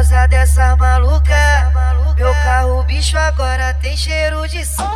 gosta dessa maluca. Meu carro, bicho, agora tem cheiro de som.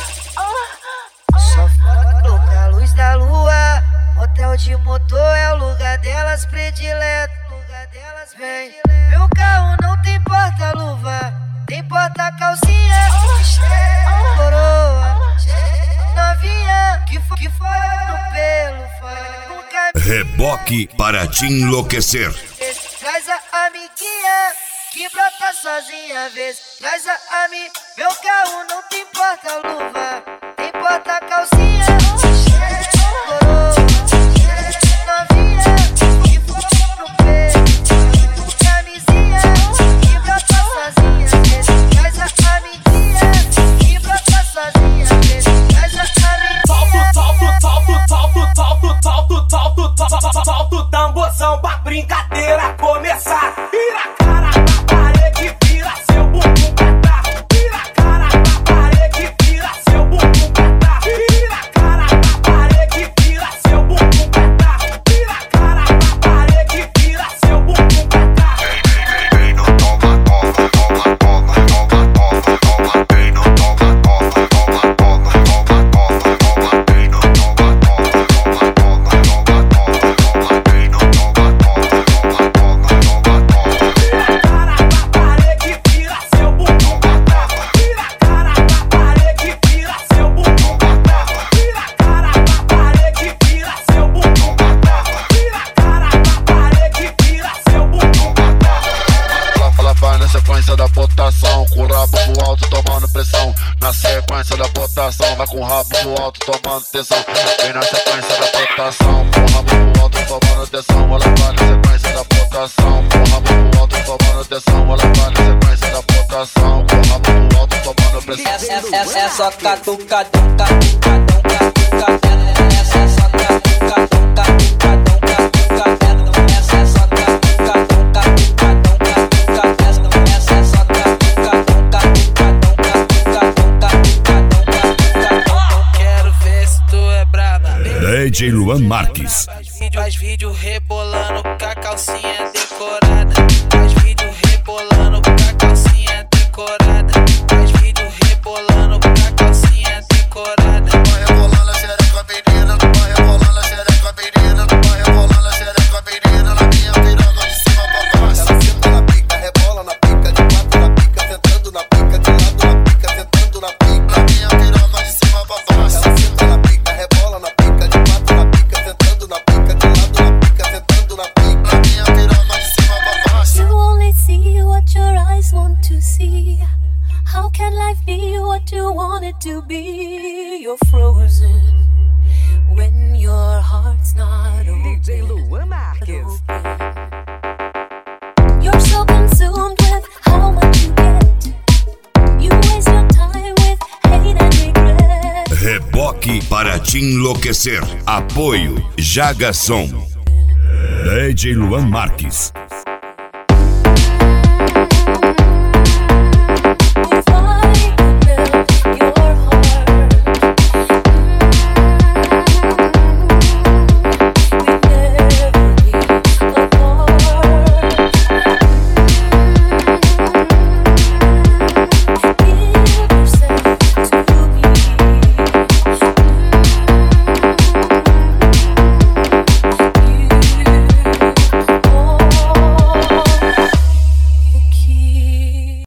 Só foda louca, luz da lua. Motel de motor é o lugar delas predileto. Vem, meu carro não tem porta-luva, tem porta-calcinha. Coroa, novinha, que foi no pelo, foi nunca. Reboque para te enlouquecer. Traz a amiguinha que brota sozinha, vez. Traz a meu carro não tem porta-luva, tem porta-calcinha. Coroa, novinha, que foi no pelo. Camisinha que brota sozinha, vez. Traz a amiguinha que brota sozinha, vez. Traz a amiguinha. Solta o tamborzão pra brincadeira começar. Vira a cara pra parede, vira seu bumbum pra trás. Vira a cara pra parede, vira seu bumbum pra trás. Vira a cara pra parede, vira seu bumbum pra trás. Vira a cara pra parede, vira seu bumbum pra trás. Vem no toma, toma, toma, toma, toma, toma, vem no toma, toma, toma, toma, toma, toma, vem no toma, toma, toma, toma, toma, vem no toma, toma, toma, toma, toma. Vira a cara pra parede, vira seu bumbum pra trás. Vira a cara pra parede, vira seu bumbum pra trás. Vira a cara pra parede, vira seu bumbum pra trás. Vira a cara pra parede, vira seu bumbum pra trás. Ela vai na sequência da botação, com o rabo pro alto tomando pressão. Na sequência da botação, vai com o rabo pro alto tomando tensão. Vem na sequência da botação, com o rabo pro alto tomando tensão. Ela vai na sequência da botação, com o rabo pro alto tomando tensão. Ela vai na sequência da botação, com o rabo pro alto tomando pressão. É só catucadão, catucadão, catucadão. Essa é só catucadão, catucadão, catucadão. Essa é só catucadão, catucadão, catucadão. Essa é só catucadão, catucadão, catucadão, catucadão. Quero ver se tu é braba. DJ Luan Marques. Faz vídeo rebolando com a calcinha decorada. Faz vídeo rebolando com a calcinha decorada. Faz vídeo rebolando com a calcinha decorada. Vai rebolando a xereca menina, vai rebolando a xereca menina, vai rebolando a xereca menina, na minha piroga de cima pra baixo. Ela senta na pica, rebola na pica, de quatro na pica, sentando na pica, de lado na pica, sentando na pica, na minha piroga de cima pra baixo. Ela senta na pica, rebola na pica, de quatro na pica, sentando na pica, de lado na pica, sentando na pica, na minha piroga de cima pra baixo. You only see what your eyes want to see. How can life be what you want it to be? You're frozen when your heart's not open. DJ Luan Marques. You're so consumed with how much you get. You waste your time with hate and regret. Reboque para te enlouquecer. Apoio Jagason. DJ Luan Marques.